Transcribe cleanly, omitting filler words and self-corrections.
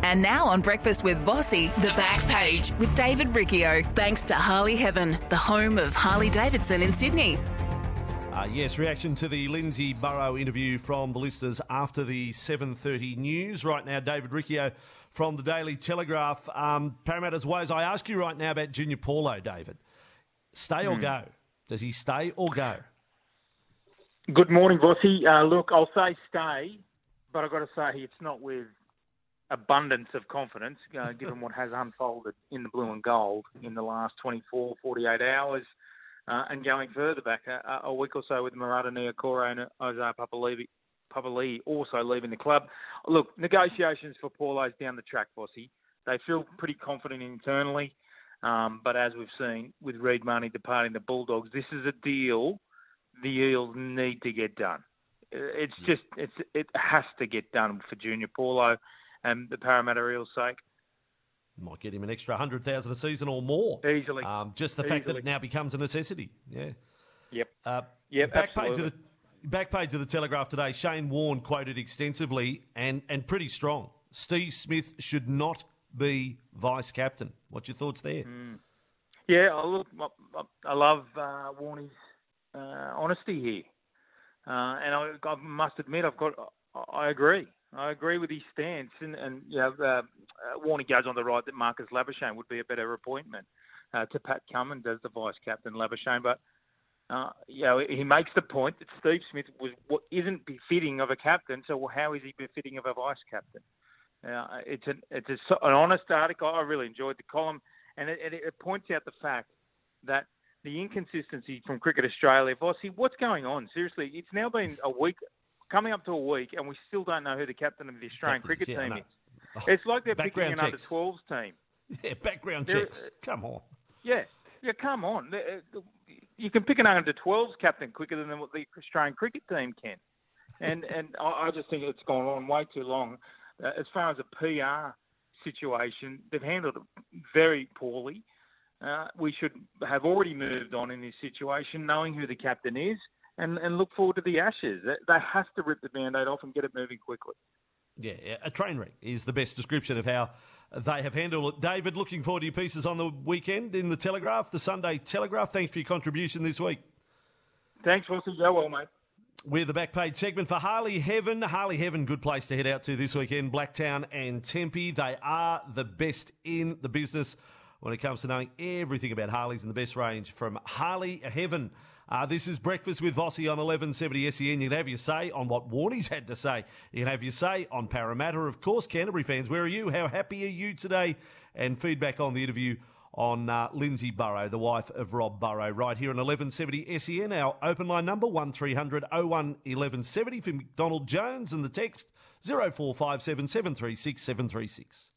And now on Breakfast with Vossi, The Back Page with David Riccio. Thanks to Harley Heaven, the home of Harley Davidson in Sydney. Yes, reaction to the Lindsay Burrow interview from the listeners after the 7:30 news. Right now, David Riccio from the Daily Telegraph. Parramatta's woes. I ask you right now about Junior Paulo, David. Stay or go? Does he stay or go? Good morning, Vossi. Look, I'll say stay, but I've got to say it's not with abundance of confidence, given what has unfolded in the blue and gold in the last 24, 48 hours, and going further back a week or so with Marata Niokoro and Ozar Papali'i also leaving the club. Look, negotiations for Paulo's down the track, Vossi. They feel pretty confident internally, but as we've seen with Reid Marnie departing the Bulldogs, this is a deal the Eels need to get done. It has to get done for Junior Paulo and the Parramatta Eels' sake. Might get him an extra 100,000 a season or more. Easily. Just the fact that it now becomes a necessity. Yeah. Yep. Back page of the Telegraph today, Shane Warne quoted extensively and pretty strong. Steve Smith should not be vice-captain. What's your thoughts there? Yeah, look, I love Warnie's honesty here. And I must admit, I agree. I agree with his stance. And Warnie goes on the right that Marcus Labuschagne would be a better appointment to Pat Cummins as the vice-captain, Labuschagne. But, he makes the point that Steve Smith isn't befitting of a captain, so how is he befitting of a vice-captain? It's an honest article. I really enjoyed the column. And it points out the fact that the inconsistency from Cricket Australia. Vossi, what's going on? Seriously, it's now been a week, coming up to a week, and we still don't know who the captain of the Australian cricket team is. It's like they're picking an under-12s team. Yeah, background checks. Come on. Yeah, come on. You can pick an under-12s captain quicker than what the Australian cricket team can. And I just think it's gone on way too long. As far as a PR situation, they've handled it very poorly. We should have already moved on in this situation, knowing who the captain is, and look forward to the Ashes. They have to rip the Band-Aid off and get it moving quickly. Yeah, a train wreck is the best description of how they have handled it. David, looking forward to your pieces on the weekend in the Telegraph, the Sunday Telegraph. Thanks for your contribution this week. Thanks, Wilson. Go well, mate. We're the back page segment for Harley Heaven. Harley Heaven, good place to head out to this weekend. Blacktown and Tempe. They are the best in the business when it comes to knowing everything about Harleys in the best range from Harley Heaven. This is Breakfast with Vossi on 1170 SEN. You can have your say on what Warnie's had to say. You can have your say on Parramatta. Of course, Canterbury fans, where are you? How happy are you today? And feedback on the interview on Lindsay Burrow, the wife of Rob Burrow, right here on 1170 SEN. Our open line number, 1300 01 1170 for McDonald Jones, and the text 0457 736 736.